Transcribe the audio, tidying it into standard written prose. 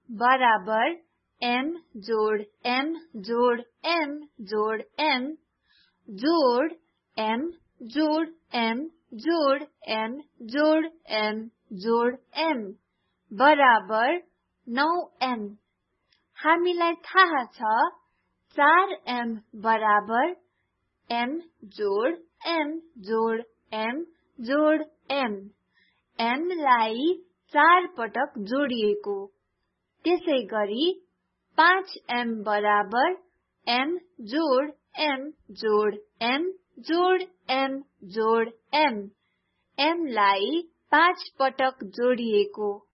बराबर m जोड m जोड m जोड m जोड m जोड m जोड m जोड m जोड m बराबर 9m। हामीलाई थाहा छ 4m बराबर m जोड m जोड m जोड m। m लाई 4 पटक जोडिएको। त्यसैगरी 5m बराबर m जोड m जोड m जोड m जोड m। m लाई 5 पटक जोडिएको।